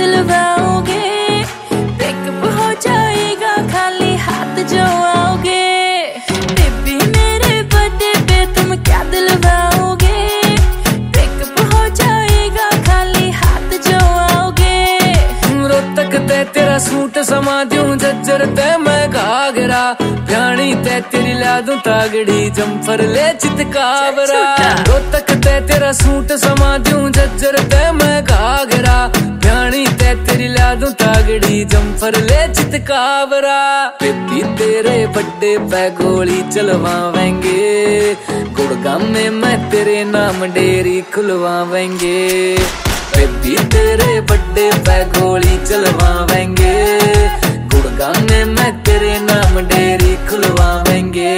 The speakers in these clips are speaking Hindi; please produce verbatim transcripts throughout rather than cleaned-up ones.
दिलवाओगे? ब्रेकअप हो जाएगा खाली हाथ जो आओगे। बेबी मेरे बर्थडे पे तुम क्या दिलवाओगे? ब्रेकअप हो जाएगा खाली हाथ जो आओगे। रोहतक ते तेरा सूट समा दूं, जज्जर ते मैं घाघरा, भ्याणी ते तेरी ला दूं तागड़ी, जम्फर ले चितकावरा। रोहतक ते तेरा सूट समा दूं, जज्जर ते मैं घाघरा, भ्याणी ते तेरी ला दूं तागड़ी, जम्फर ले चितकावरा। बेबी तेरे बर्थडे पे गोली चलवावेंगे, गुड़गांव में मैं तेरे नाम डेरी खुलवावेंगे। बेबी तेरे बर्थडे पे गोली चलवावेंगे, गुड़गांव में मैं तेरे नाम डेरी खुलवावेंगे।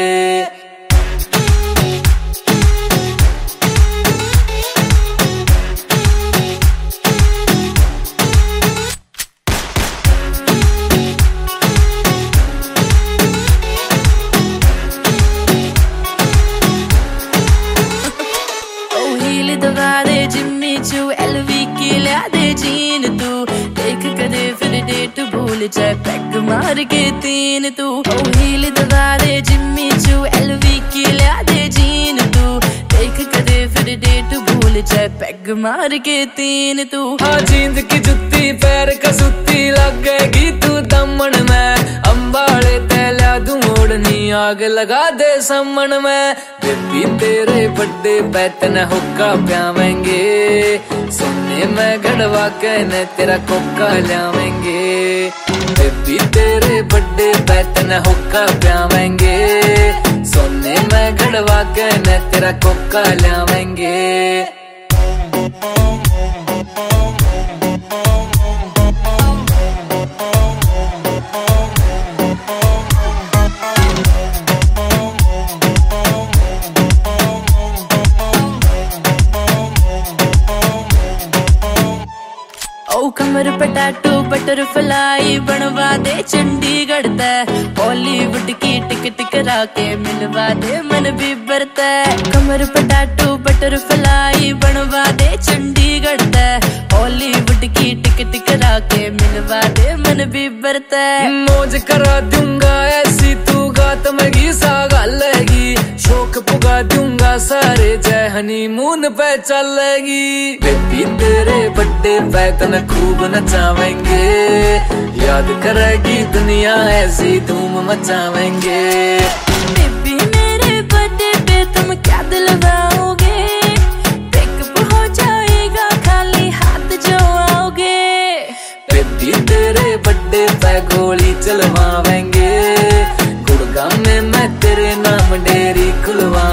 दबा दे जिम्मी चू एलवी की ला दे जीन तू, देख कदे फिर डेट भूल जाए पैग मार के तीन तू। ओ हील दबा दे जिम्मी चू एलवी की ला दे जीन तू, देख कदे फिर डेट भूल जाए पैग मार के तीन तू। हाँ जींद की जुत्ती पैर कसूती लगेगी तू दमन में, अंबाड़े तैला दूं ओढ़नी आग लगा दे समन में। बेबी तेरे बर्थडे पे तने हुक्का प्यावेंगे, सोने में गड़वा के न तेरा कोका लावेंगे। बेबी तेरे बर्थडे पे तने हुक्का प्यावेंगे, सोने में गड़वा के न तेरा कोका लावेंगे। ओ कमर पे टैटू बटरफ्लाई बनवा दे चंडीगढ़ तय, बॉलीवुड की टिकट करा के मिलवा दे मन भी बरता। कमर पे टैटू बटरफ्लाई बनवा दे चंडीगढ़ तय, बॉलीवुड की टिकट करा के मिलवा दे मन भी बरता। मौज करा दूंगा ऐसी तू गात मगी सा गालेगी, शौक पुगा दूंगा सारे जय हनीमून पे चलेगी। बेबी तेरे बर्थडे पे तने खूब नचावेंगे, याद करेगी दुनिया ऐसी धूम मचावेंगे। बेबी मेरे बर्थडे पे तुम क्या दिलवाओगे? ब्रेकअप हो जाएगा खाली हाथ जो आओगे। बेबी तेरे बर्थडे पे गोली चलवावेंगे, गुड़गांव में मैं तेरे नाम डेरी खुलवा